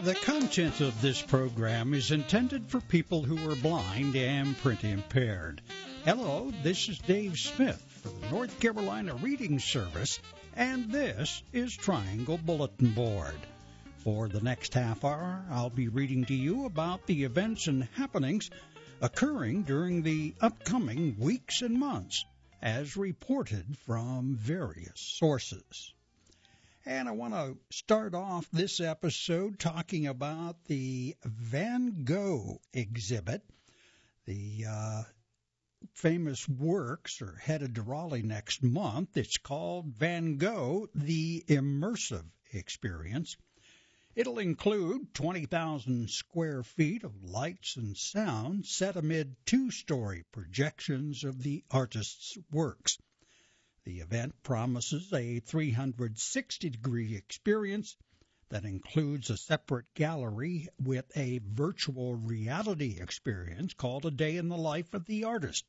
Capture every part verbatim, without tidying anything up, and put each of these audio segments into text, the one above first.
The content of this program is intended for people who are blind and print impaired. Hello, this is Dave Smith for the North Carolina Reading Service, and this is Triangle Bulletin Board. For the next half hour, I'll be reading to you about the events and happenings occurring during the upcoming weeks and months, as reported from various sources. And I want to start off this episode talking about the Van Gogh exhibit. The uh, famous works are headed to Raleigh next month. It's called Van Gogh, The Immersive Experience. It'll include twenty thousand square feet of lights and sound set amid two-story projections of the artist's works. The event promises a three hundred sixty degree experience that includes a separate gallery with a virtual reality experience called A Day in the Life of the Artist.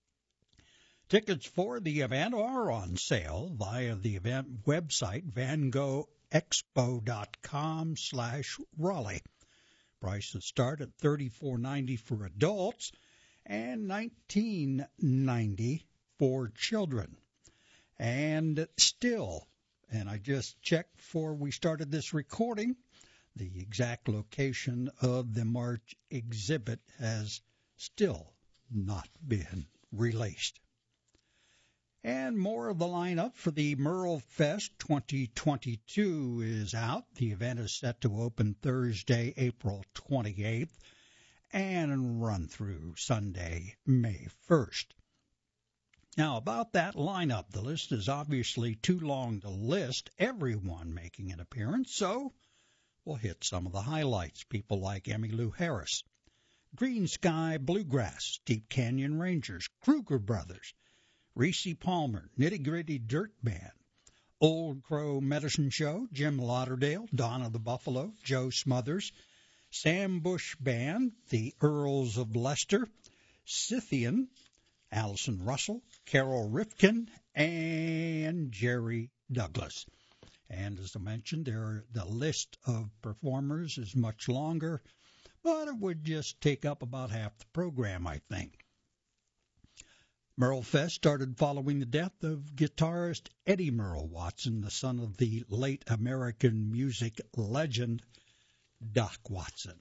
Tickets for the event are on sale via the event website, van gogh expo dot com slash Raleigh. Prices start at thirty-four ninety for adults and nineteen ninety for children. And still, and I just checked before we started this recording, the exact location of the March exhibit has still not been released. And more of the lineup for the Merle Fest twenty twenty-two is out. The event is set to open Thursday, April twenty-eighth, and run through Sunday, May first. Now, about that lineup, the list is obviously too long to list everyone making an appearance, so we'll hit some of the highlights. People like Emmylou Harris, Green Sky Bluegrass, Steep Canyon Rangers, Kruger Brothers, Reese Palmer, Nitty Gritty Dirt Band, Old Crow Medicine Show, Jim Lauderdale, Donna the Buffalo, Joe Smothers, Sam Bush Band, the Earls of Leicester, Scythian, Allison Russell, Carol Rifkin, and Jerry Douglas. And as I mentioned, there the list of performers is much longer, but it would just take up about half the program, I think. Merle Fest started following the death of guitarist Eddie Merle Watson, the son of the late American music legend Doc Watson.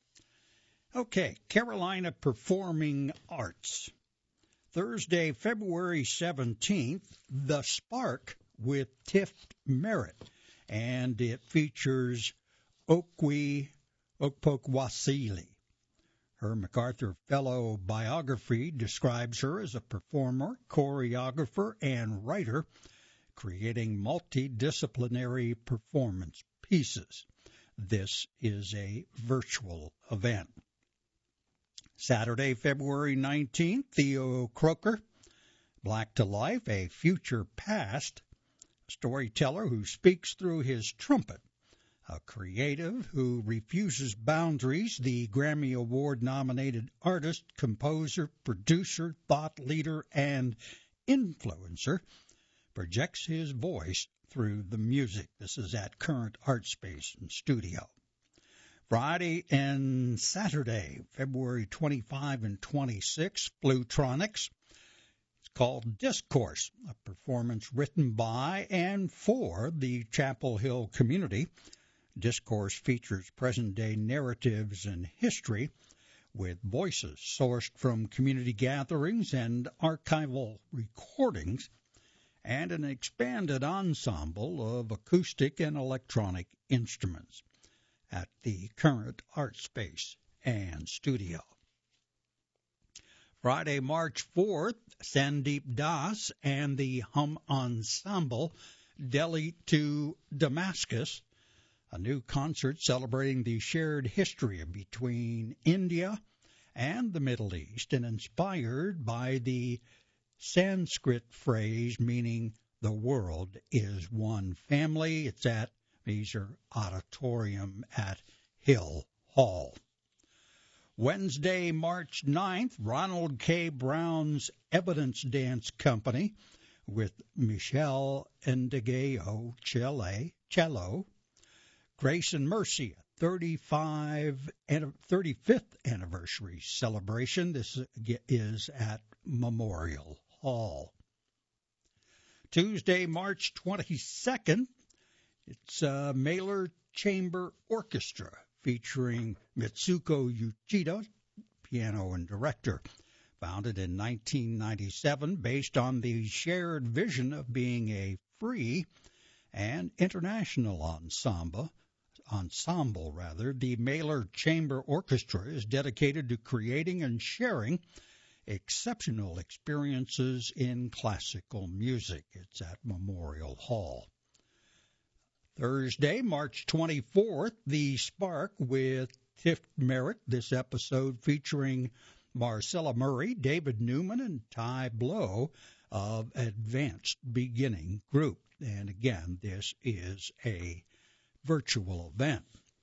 Okay, Carolina Performing Arts. Thursday, February seventeenth, The Spark with Tiff Merritt, and it features Okwe Okpokwasili. Her MacArthur Fellow biography describes her as a performer, choreographer, and writer, creating multidisciplinary performance pieces. This is a virtual event. Saturday, February nineteenth, Theo Croker, Black to Life, A Future Past, a storyteller who speaks through his trumpet, a creative who refuses boundaries, the Grammy Award-nominated artist, composer, producer, thought leader, and influencer, projects his voice through the music. This is at Current Art Space and Studio. Friday and Saturday, February twenty-fifth and twenty-sixth, Flutronics. It's called Discourse, a performance written by and for the Chapel Hill community. Discourse features present-day narratives and history with voices sourced from community gatherings and archival recordings, and an expanded ensemble of acoustic and electronic instruments at the Current Art Space and Studio. Friday, March fourth, Sandeep Das and the Hum Ensemble, Delhi to Damascus, a new concert celebrating the shared history between India and the Middle East and inspired by the Sanskrit phrase meaning the world is one family. It's at Mazer Auditorium at Hill Hall. Wednesday, March ninth, Ronald K. Brown's Evidence Dance Company with Michelle Endigeo Cello, Grace and Mercy, a thirty-five, thirty-fifth anniversary celebration. This is at Memorial Hall. Tuesday, March twenty-second, it's uh, Mailer Chamber Orchestra featuring Mitsuko Uchida, piano and director. Founded in nineteen ninety-seven, based on the shared vision of being a free and international ensemble, ensemble rather, the Mailer Chamber Orchestra is dedicated to creating and sharing exceptional experiences in classical music. It's at Memorial Hall. Thursday, March twenty-fourth, The Spark with Tiff Merrick. This episode featuring Marcella Murray, David Newman, and Ty Blow of Advanced Beginning Group. And again, this is a virtual event.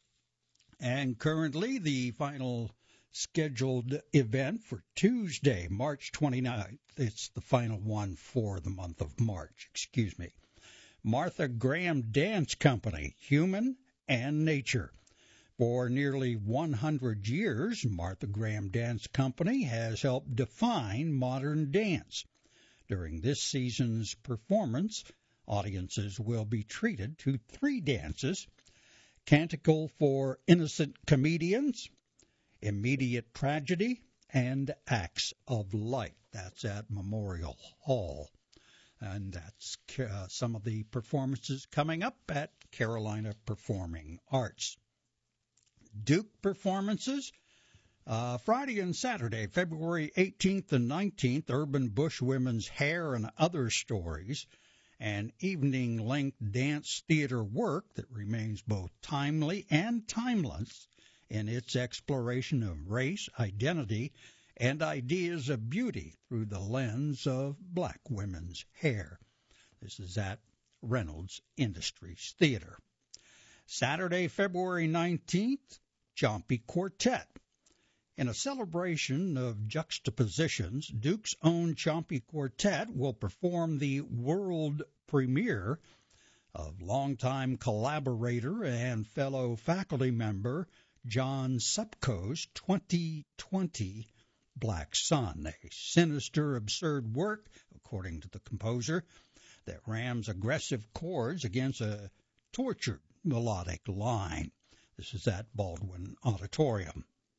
And currently, the final scheduled event for Tuesday, March twenty-ninth, it's the final one for the month of March, excuse me. Martha Graham Dance Company, Human and Nature. For nearly one hundred years, Martha Graham Dance Company has helped define modern dance. During this season's performance, audiences will be treated to three dances: Canticle for Innocent Comedians, Immediate Tragedy, and Acts of Light. That's at Memorial Hall. And that's uh, some of the performances coming up at Carolina Performing Arts. Duke performances, uh, Friday and Saturday, February eighteenth and nineteenth, Urban Bush Women's Hair and Other Stories, an evening-length dance theater work that remains both timely and timeless in its exploration of race, identity, and ideas of beauty through the lens of black women's hair. This is at Reynolds Industries Theater. Saturday, February nineteenth, Chompy Quartet. In a celebration of juxtapositions, Duke's own Chompy Quartet will perform the world premiere of longtime collaborator and fellow faculty member John Supko's twenty twenty Black Sun, a sinister, absurd work, according to the composer, that rams aggressive chords against a tortured melodic line. This is at Baldwin Auditorium.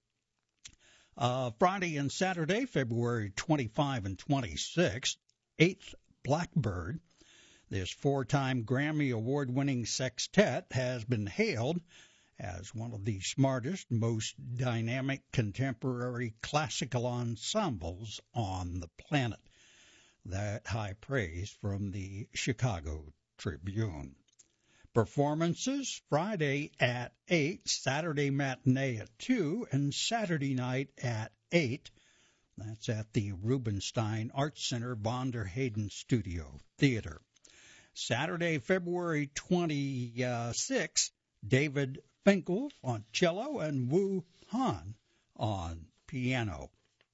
Uh, Friday and Saturday, February twenty-fifth and twenty-sixth, eighth Blackbird. This four-time Grammy Award-winning sextet has been hailed as one of the smartest, most dynamic contemporary classical ensembles on the planet. That high praise from the Chicago Tribune. Performances, Friday at eight, Saturday matinee at two, and Saturday night at eight. That's at the Rubenstein Arts Center, Von der Hayden Studio Theater. Saturday, February twenty-sixth, David Finkel on cello and Wu Han on piano.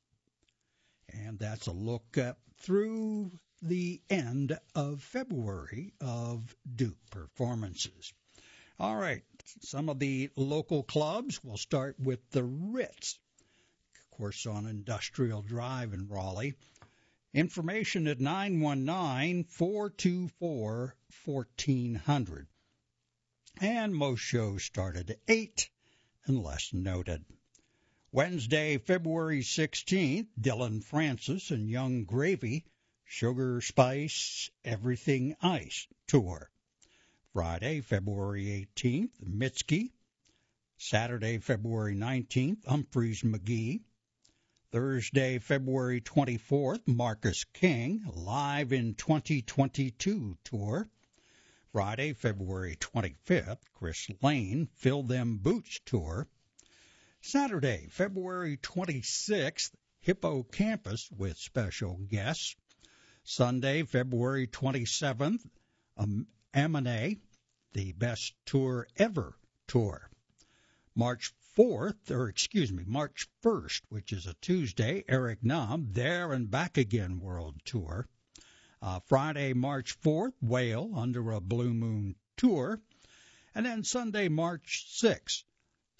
And that's a look at through the end of February of Duke performances. All right, some of the local clubs. We'll start with the Ritz, of course, on Industrial Drive in Raleigh. Information at nine one nine, four two four, one four zero zero. And most shows start at eight, unless noted. Wednesday, February sixteenth, Dylan Francis and Young Gravy, Sugar Spice Everything Ice Tour. Friday, February eighteenth, Mitski. Saturday, February nineteenth, Humphreys McGee. Thursday, February twenty-fourth, Marcus King, Live in twenty twenty-two Tour. Friday, February twenty-fifth, Chris Lane, Fill Them Boots Tour. Saturday, February twenty-sixth, Hippocampus with special guests. Sunday, February twenty-seventh, um, Amine, the Best Tour Ever Tour. March fourth, or excuse me, March first, which is a Tuesday, Eric Nam, There and Back Again World Tour. Uh, Friday, March fourth, Whale, Under a Blue Moon Tour. And then Sunday, March sixth,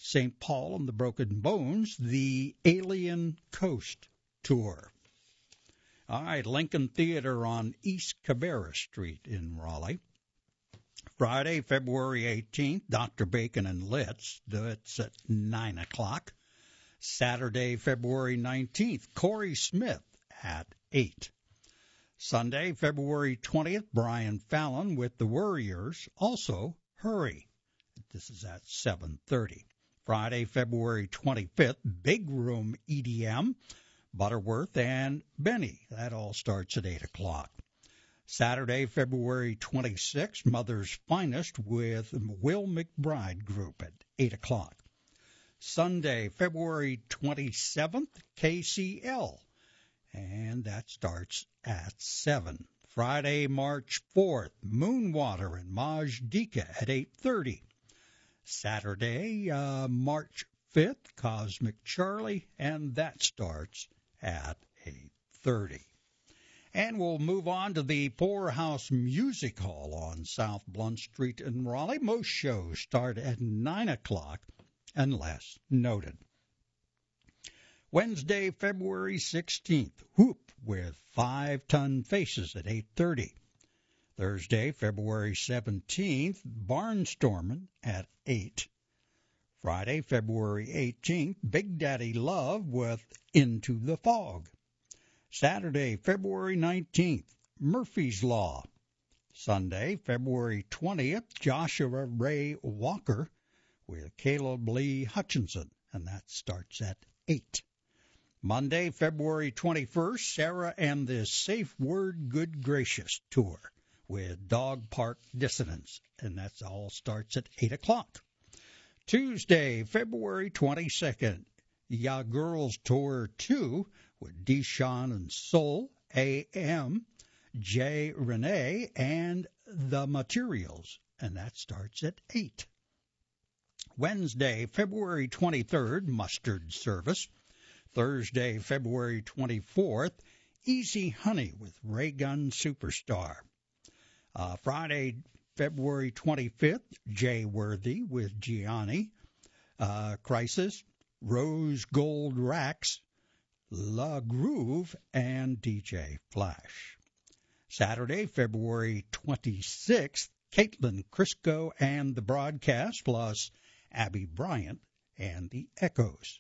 Saint Paul and the Broken Bones, the Alien Coast Tour. All right, Lincoln Theater on East Cabarrus Street in Raleigh. Friday, February eighteenth, Doctor Bacon and Litz. That's at nine o'clock. Saturday, February nineteenth, Corey Smith at eight. Sunday, February twentieth, Brian Fallon with the Worriers. Also, Hurry. This is at seven thirty. Friday, February twenty-fifth, Big Room E D M, Butterworth and Benny. That all starts at eight o'clock. Saturday, February twenty-sixth, Mother's Finest with Will McBride Group at eight o'clock. Sunday, February twenty-seventh, K C L, and that starts at seven. Friday, March fourth, Moonwater and Maj Dika at eight thirty. Saturday, uh, March fifth, Cosmic Charlie, and that starts at eight thirty. And we'll move on to the Poorhouse Music Hall on South Blunt Street in Raleigh. Most shows start at nine o'clock, unless noted. Wednesday, February sixteenth, Whoop with Five Ton Faces at eight thirty. Thursday, February seventeenth, Barnstormin' at eight. Friday, February eighteenth, Big Daddy Love with Into the Fog. Saturday, February nineteenth, Murphy's Law. Sunday, February twentieth, Joshua Ray Walker with Caleb Lee Hutchinson, and that starts at eight. Monday, February twenty-first, Sarah and the Safe Word Good Gracious Tour with Dog Park Dissonance, and that all starts at eight o'clock. Tuesday, February twenty-second, Ya Girls Tour two with Deshawn and Soul, A M, J. Renee, and The Materials, and that starts at eight. Wednesday, February twenty-third, Mustard Service. Thursday, February twenty-fourth, Easy Honey with Raygun Superstar. Uh, Friday, February twenty-fifth, Jay Worthy with Gianni. Uh, Crisis, Rose Gold Racks, La Groove, and D J Flash. Saturday, February twenty-sixth, Caitlin Crisco and the Broadcast, plus Abby Bryant and the Echoes.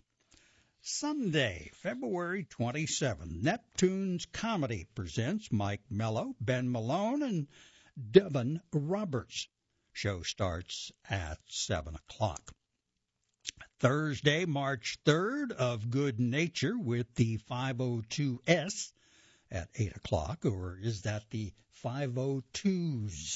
Sunday, February twenty-seventh, Neptune's Comedy presents Mike Mello, Ben Malone, and Devin Roberts. Show starts at seven o'clock. Thursday, March third, Of Good Nature with the five oh two S at eight o'clock, or is that the five oh twos?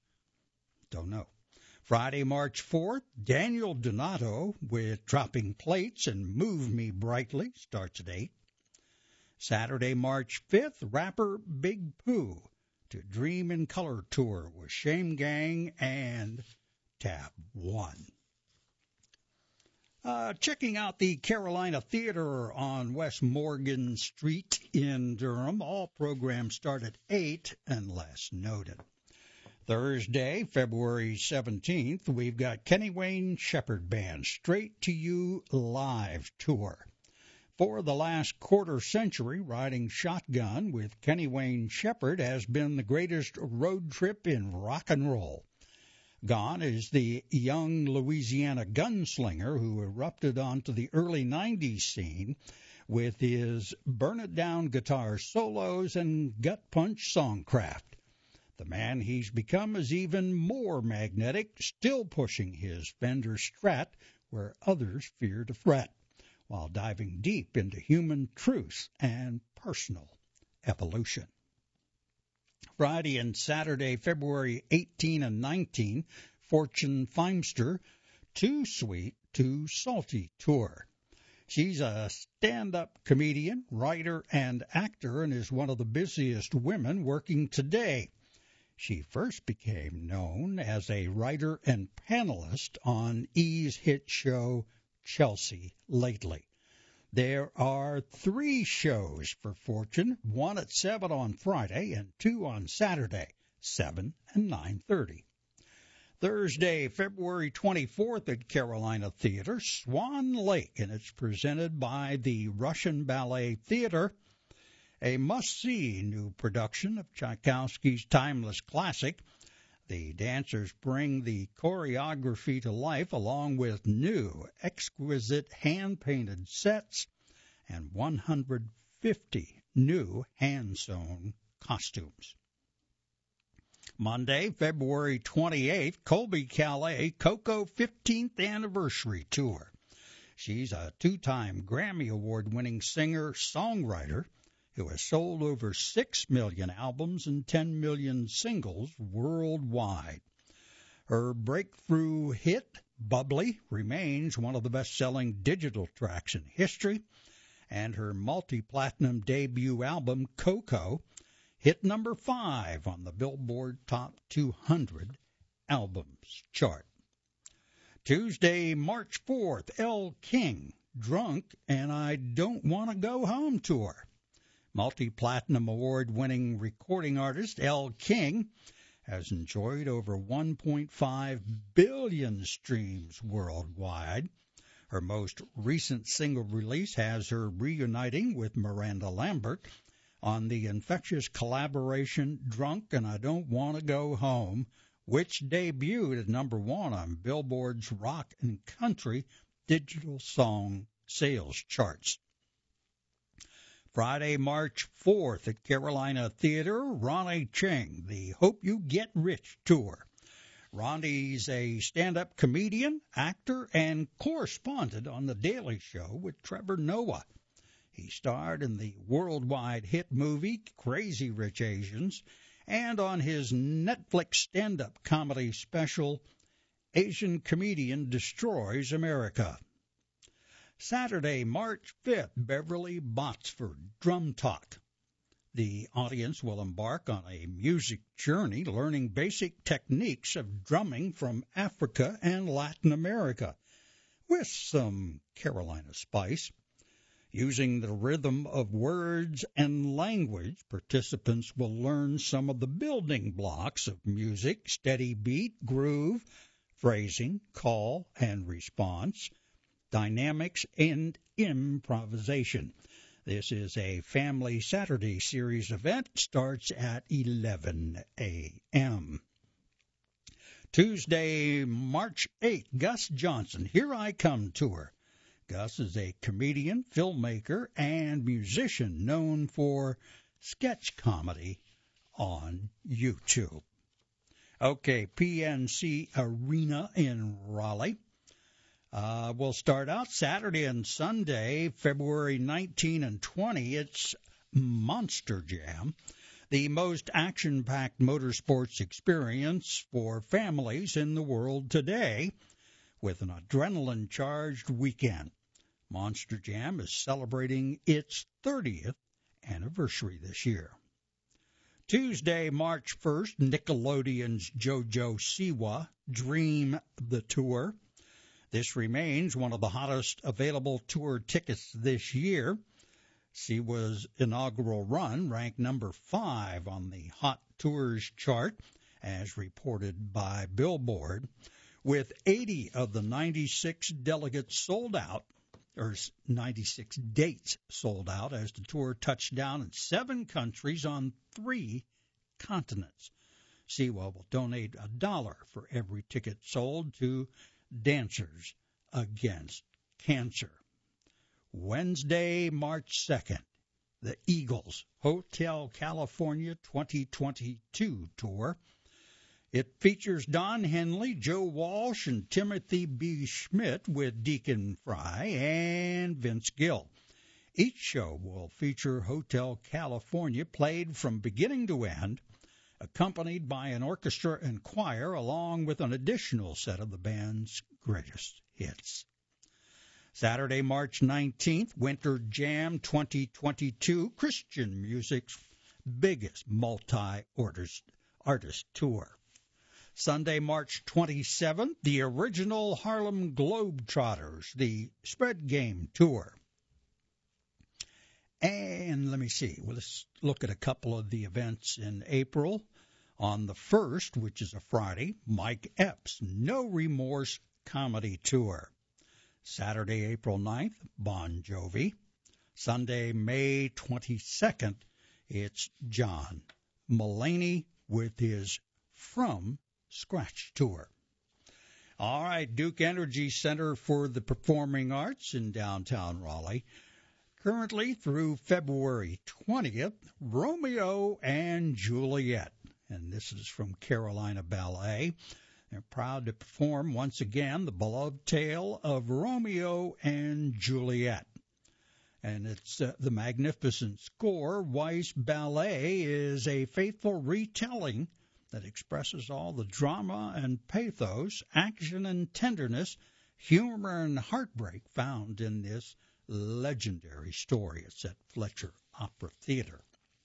Don't know. Friday, March fourth, Daniel Donato with Dropping Plates and Move Me Brightly starts at eight. Saturday, March fifth, rapper Big Pooh to Dream in Color Tour with Shame Gang and Tab one. Uh, checking out the Carolina Theater on West Morgan Street in Durham. All programs start at eight unless noted. Thursday, February seventeenth, we've got Kenny Wayne Shepherd Band Straight to You Live Tour. For the last quarter century, riding shotgun with Kenny Wayne Shepherd has been the greatest road trip in rock and roll. Gone is the young Louisiana gunslinger who erupted onto the early nineties scene with his burn-it-down guitar solos and gut-punch songcraft. The man he's become is even more magnetic, still pushing his Fender Strat where others fear to fret, while diving deep into human truth and personal evolution. Friday and Saturday, February eighteenth and nineteenth, Fortune Feimster, Too Sweet, Too Salty Tour. She's a stand-up comedian, writer, and actor, and is one of the busiest women working today. She first became known as a writer and panelist on E's hit show Chelsea Lately. There are three shows for Fortune, one at seven on Friday and two on Saturday, seven and nine thirty. Thursday, February twenty-fourth at Carolina Theater, Swan Lake, and it's presented by the Russian Ballet Theater, a must-see new production of Tchaikovsky's timeless classic. The dancers bring the choreography to life along with new, exquisite hand-painted sets and one hundred fifty new hand-sewn costumes. Monday, February twenty-eighth, Colby Calais, Coco fifteenth Anniversary Tour. She's a two-time Grammy Award-winning singer-songwriter who has sold over six million albums and ten million singles worldwide. Her breakthrough hit, Bubbly, remains one of the best-selling digital tracks in history, and her multi-platinum debut album, Coco, hit number five on the Billboard Top two hundred Albums chart. Tuesday, March fourth, Elle King, Drunk and I Don't Want to Go Home Tour. Multi-platinum award-winning recording artist Elle King has enjoyed over one point five billion streams worldwide. Her most recent single release has her reuniting with Miranda Lambert on the infectious collaboration Drunk and I Don't Want to Go Home, which debuted at number one on Billboard's Rock and Country Digital Song Sales charts. Friday, March fourth at Carolina Theater, Ronnie Cheng, the Hope You Get Rich Tour. Ronnie's a stand-up comedian, actor, and correspondent on The Daily Show with Trevor Noah. He starred in the worldwide hit movie Crazy Rich Asians and on his Netflix stand-up comedy special Asian Comedian Destroys America. Saturday, March fifth, Beverly Botsford, Drum Talk. The audience will embark on a music journey learning basic techniques of drumming from Africa and Latin America with some Carolina spice. Using the rhythm of words and language, participants will learn some of the building blocks of music, steady beat, groove, phrasing, call and response, dynamics, and improvisation. This is a Family Saturday Series event. Starts at eleven a.m. Tuesday, March eighth, Gus Johnson, Here I Come Tour. Gus is a comedian, filmmaker, and musician known for sketch comedy on YouTube. Okay, P N C Arena in Raleigh. Uh, we'll start out Saturday and Sunday, February nineteenth and twentieth. It's Monster Jam, the most action-packed motorsports experience for families in the world today, with an adrenaline-charged weekend. Monster Jam is celebrating its thirtieth anniversary this year. Tuesday, March first, Nickelodeon's JoJo Siwa, Dream the Tour. This remains one of the hottest available tour tickets this year. Siwa's inaugural run ranked number five on the Hot Tours chart, as reported by Billboard, with eighty of the ninety-six delegates sold out, or ninety-six dates sold out, as the tour touched down in seven countries on three continents. Siwa will donate a dollar for every ticket sold to Dancers Against Cancer. Wednesday, March second, the Eagles Hotel California twenty twenty-two tour. It features Don Henley, Joe Walsh, and Timothy B. Schmidt with Deacon Fry and Vince Gill. Each show will feature Hotel California played from beginning to end, accompanied by an orchestra and choir, along with an additional set of the band's greatest hits. Saturday, March nineteenth, Winter Jam twenty twenty-two, Christian music's biggest multi-artist tour. Sunday, March twenty-seventh, the original Harlem Globetrotters, the Spread Game Tour. And let me see, well, let's look at a couple of the events in April. On the first, which is a Friday, Mike Epps' No Remorse Comedy Tour. Saturday, April ninth, Bon Jovi. Sunday, May twenty-second, it's John Mulaney with his From Scratch Tour. All right, Duke Energy Center for the Performing Arts in downtown Raleigh. Currently through February twentieth, Romeo and Juliet. And this is from Carolina Ballet. They're proud to perform once again the beloved tale of Romeo and Juliet. And it's uh, the magnificent score. Weiss Ballet is a faithful retelling that expresses all the drama and pathos, action and tenderness, humor and heartbreak found in this legendary story. It's at Fletcher Opera Theater.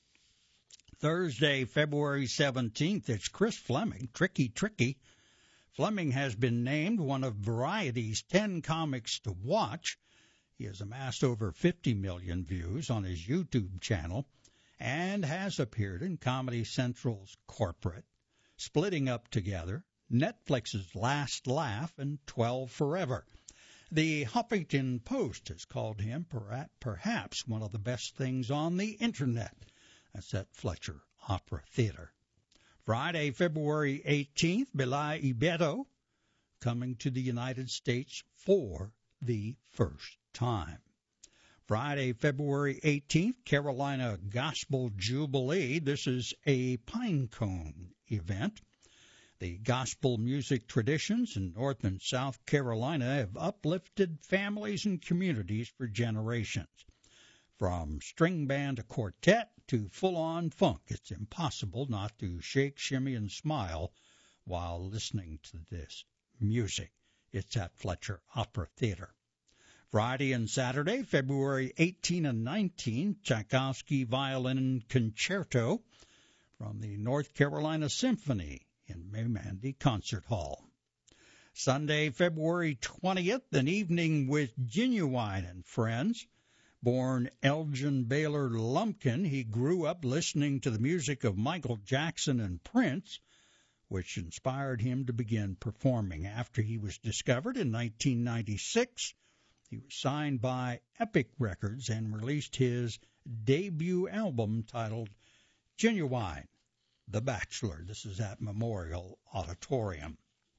Thursday, February seventeenth, it's Chris Fleming, Tricky Tricky. Fleming has been named one of Variety's ten comics to watch. He has amassed over fifty million views on his YouTube channel and has appeared in Comedy Central's Corporate, Splitting Up Together, Netflix's Last Laugh, and twelve Forever. The Huffington Post has called him perhaps one of the best things on the Internet. That's at Fletcher Opera Theater. Friday, February eighteenth, Belay Ibeto coming to the United States for the first time. Friday, February eighteenth, Carolina Gospel Jubilee. This is a Pinecone event. The gospel music traditions in North and South Carolina have uplifted families and communities for generations. From string band to quartet to full-on funk, it's impossible not to shake, shimmy, and smile while listening to this music. It's at Fletcher Opera Theater. Friday and Saturday, February eighteenth and nineteenth, Tchaikovsky Violin Concerto from the North Carolina Symphony in Maymandy Concert Hall. Sunday, February twentieth, an evening with Genuine and Friends. Born Elgin Baylor Lumpkin, he grew up listening to the music of Michael Jackson and Prince, which inspired him to begin performing. After he was discovered in nineteen ninety-six, he was signed by Epic Records and released his debut album titled Genuine, The Bachelor. This is at Memorial Auditorium.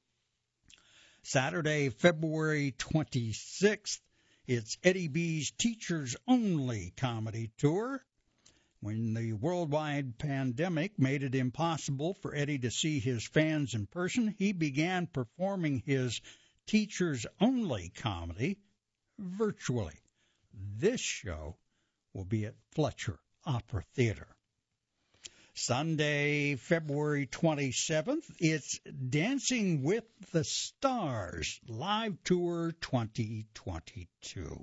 Saturday, February twenty-sixth, it's Eddie B's Teachers Only Comedy Tour. When the worldwide pandemic made it impossible for Eddie to see his fans in person, he began performing his Teachers Only comedy virtually. This show will be at Fletcher Opera Theater. Sunday, February twenty-seventh, it's Dancing with the Stars Live Tour twenty twenty-two.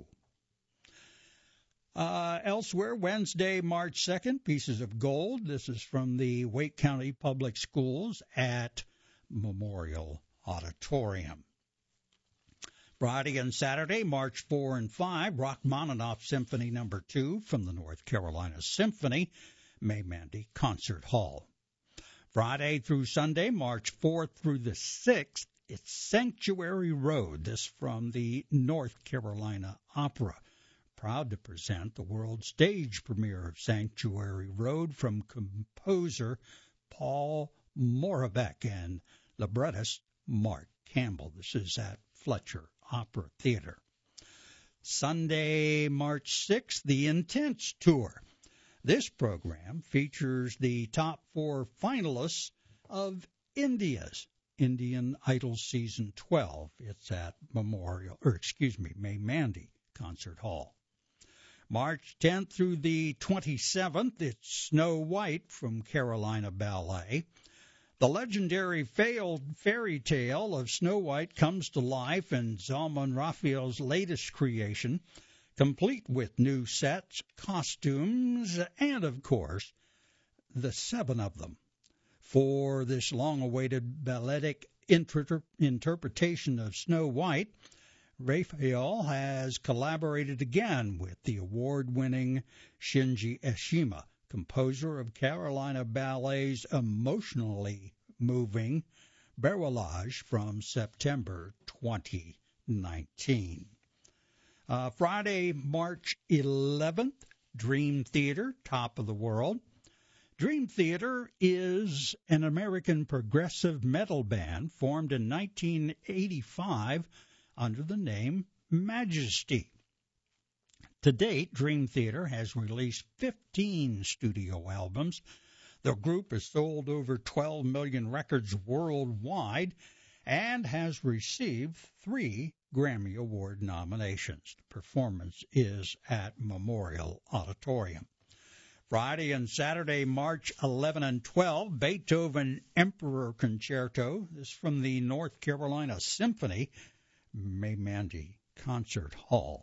Uh, elsewhere, Wednesday, March second, Pieces of Gold. This is from the Wake County Public Schools at Memorial Auditorium. Friday and Saturday, March fourth and fifth, Rachmaninoff Symphony Number two from the North Carolina Symphony, Maymandy Concert Hall. Friday through Sunday, March fourth through the sixth, it's Sanctuary Road. This from the North Carolina Opera. Proud to present the world stage premiere of Sanctuary Road from composer Paul Moravec and librettist Mark Campbell. This is at Fletcher Opera Theater. Sunday, March sixth, the Intense Tour. This program features the top four finalists of India's Indian Idol Season twelve. It's at Memorial, or excuse me, Maymandy Concert Hall. March tenth through the twenty-seventh, it's Snow White from Carolina Ballet. The legendary failed fairy tale of Snow White comes to life in Zalman Raphael's latest creation, complete with new sets, costumes, and, of course, the seven of them. For this long-awaited balletic inter- interpretation of Snow White, Raphael has collaborated again with the award-winning Shinji Eshima composer of Carolina Ballet's emotionally moving Barrelage from September twenty nineteen. Uh, Friday, March eleventh, Dream Theater, Top of the World. Dream Theater is an American progressive metal band formed in nineteen eighty-five under the name Majesty. To date, Dream Theater has released fifteen studio albums. The group has sold over twelve million records worldwide and has received three Grammy Award nominations. The performance is at Memorial Auditorium. Friday and Saturday, March eleventh and twelfth, Beethoven Emperor Concerto. This is from the North Carolina Symphony, May Mandy Concert Hall.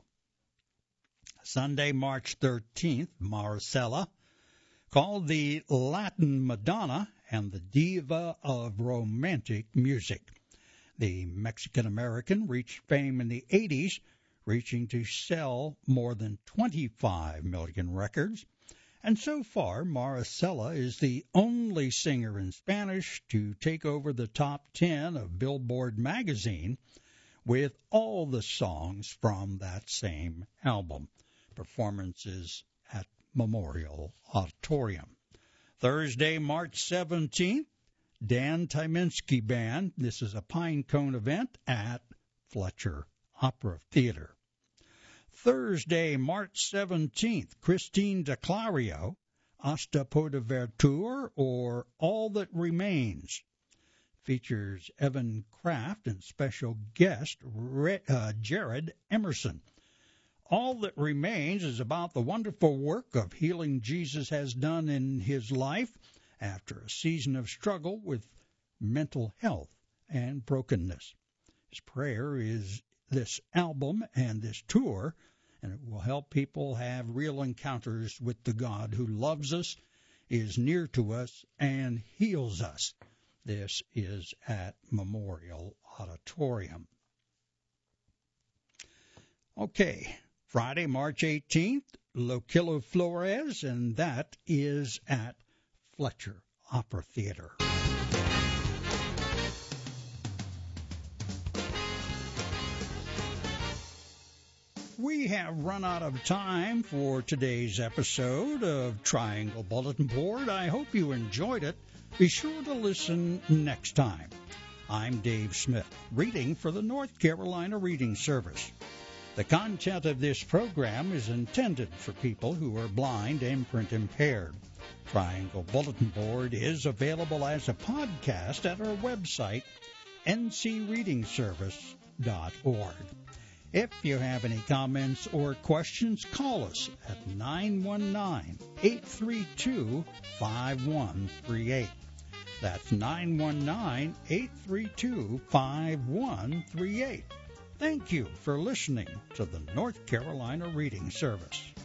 Sunday, March thirteenth, Marcella, called the Latin Madonna and the Diva of Romantic Music. The Mexican-American reached fame in the eighties, reaching to sell more than twenty-five million records. And so far, Marcella is the only singer in Spanish to take over the top ten of Billboard magazine with all the songs from that same album. Performances at Memorial Auditorium. Thursday, March seventeenth, Dan Tyminski Band. This is a Pine Cone event at Fletcher Opera Theater. Thursday, March seventeenth, Christine DeClario, Hasta Poder Vertur, or All That Remains. Features Evan Kraft and special guest uh, Jared Emerson. All That Remains is about the wonderful work of healing Jesus has done in his life after a season of struggle with mental health and brokenness. His prayer is this album and this tour, and it will help people have real encounters with the God who loves us, is near to us, and heals us. This is at Memorial Auditorium. Okay. Friday, March eighteenth, Loquillo Flores, and that is at Fletcher Opera Theater. We have run out of time for today's episode of Triangle Bulletin Board. I hope you enjoyed it. Be sure to listen next time. I'm Dave Smith, reading for the North Carolina Reading Service. The content of this program is intended for people who are blind and print impaired. Triangle Bulletin Board is available as a podcast at our website, n c reading service dot org. If you have any comments or questions, call us at nine one nine, eight three two, five one three eight. That's nine one nine, eight three two, five one three eight. Thank you for listening to the North Carolina Reading Service.